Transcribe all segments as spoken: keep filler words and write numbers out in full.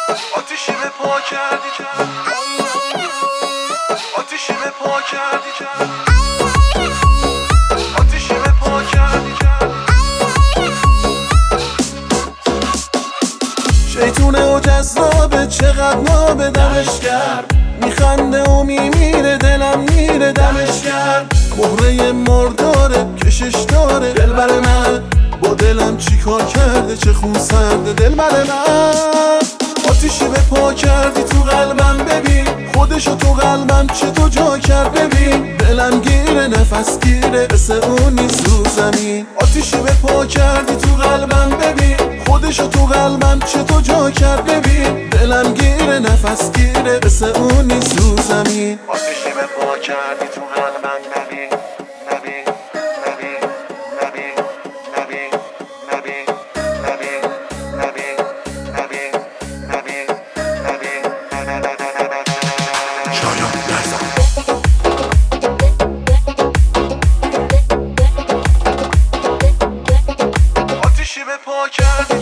آتیشی به پا کردی، آتیشی به پا کردی، آتیشی به پا کردی. شیطونه و جذابه چقدر نابه دمش کرد، میخنده و میمیره دلم میره دمش کرد. مهره مرداره کشش داره دل بر من، با دلم چی کار کرده چه خون سرده دل بر من. آتیشی به پا کردی تو قلبم ببین، خودشو تو قلبم چه تو جا کرد ببین. دلم گیره نفس گیره مثل اون نیست رو زمین. آتیشی به پا کردی تو قلبم ببین، خودشو تو قلبم چه تو جا کرد ببین. دلم گیره نفس گیره مثل اون نیست رو زمین. آتیشی به پا کردی تو قلبم ببین، ببین ببین ببین ببین ببین ببین ببین ببین ببین ببین شایان نزن. آتیشی به پا کردی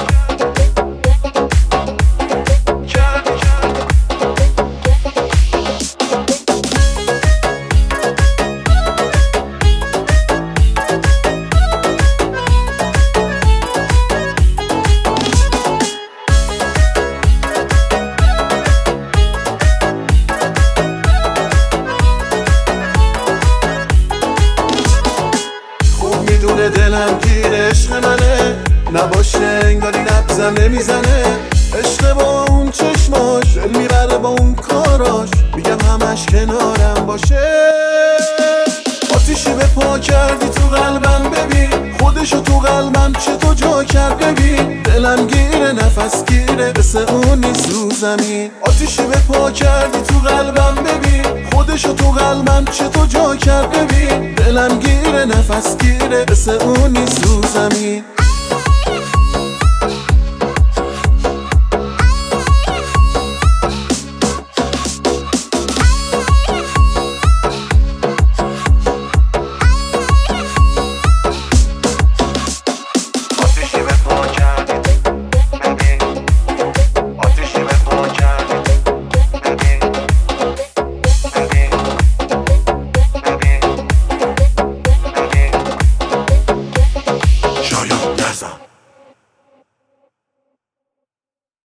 میدونه دلم گیر عشق منه، نباشه انگاری نبزم نمیزنه. عشق با اون چشماش دل میبره با اون کاراش، میگم همش کنارم باشه. آتیشی به پا کردی تو قلبم ببین، خودشو تو قلبم چه تو جا کرد ببین. دلم گیره نفس گیره مثل اون نیست رو زمین. آتیشی به پا کردی تو قلبم ببین، خودشو تو قلبم چه تو جا کرد ببین. دلم گیره نفس گیره مثل اون نیست رو زمین.